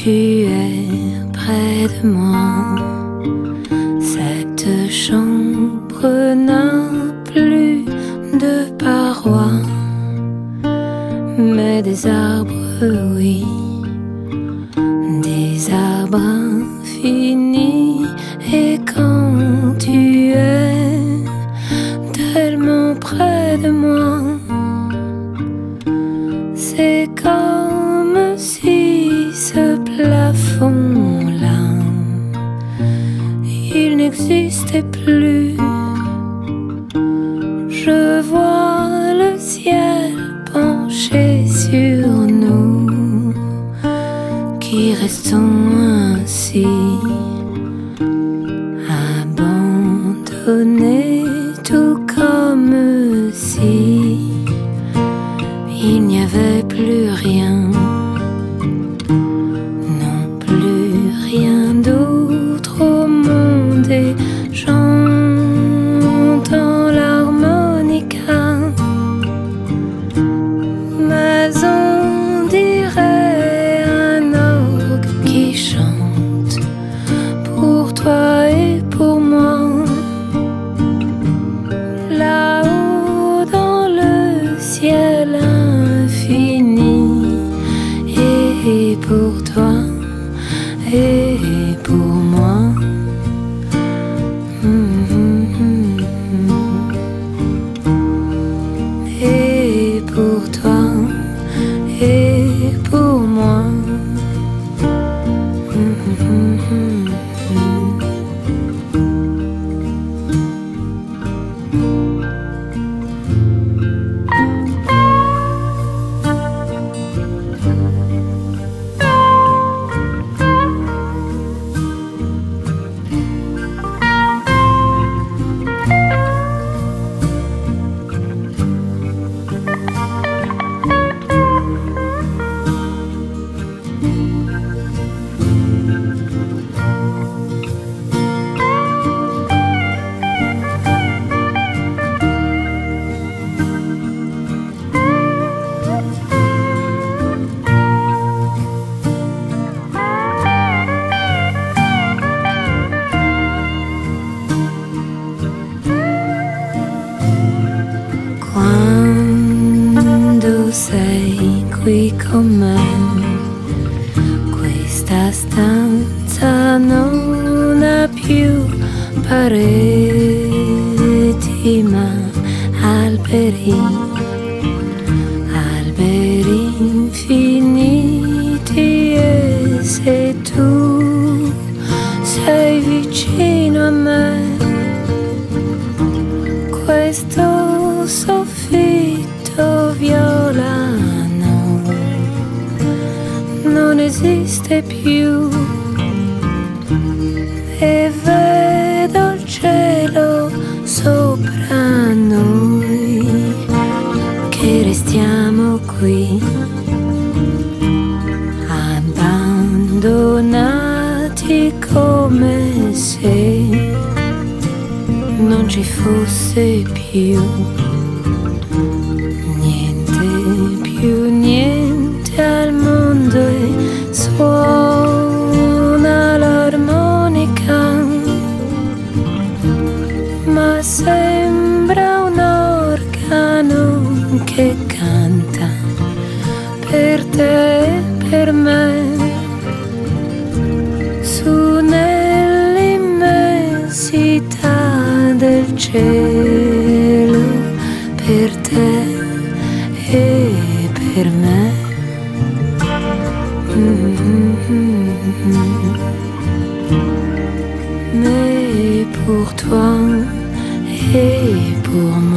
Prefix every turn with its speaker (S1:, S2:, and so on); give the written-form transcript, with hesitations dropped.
S1: tu es près de moi. Cette chambre n'a plus de parois, mais des arbres, oui, des arbres infinis. Et quand tu es tellement près de moi, c'est comme si ce plafond-là, il n'existait plus. Je vois le ciel penché sur nous, qui restons ainsi, abandonnés, tout comme si il n'y avait plus rien, non plus rien d'autre au monde. Et j'entends l'harmonica, mais on dirait un orgue qui chante pour toi et pour moi. Là-haut dans le ciel infini, et pour toi et pour moi. Et pour toi et pour moi. Quando sei qui con me, questa stanza non ha più pareti ma alberi, alberi infiniti. E se tu sei vicino a me, questo soffitto violano non esiste più, e vedo il cielo sopra noi, che restiamo qui abbandonati come se non ci fosse più niente al mondo. E suona l'armonica, ma sembra un organo che canta per te e per me, su nell'immensità del cielo, per te e per me. Mais pour toi et pour moi.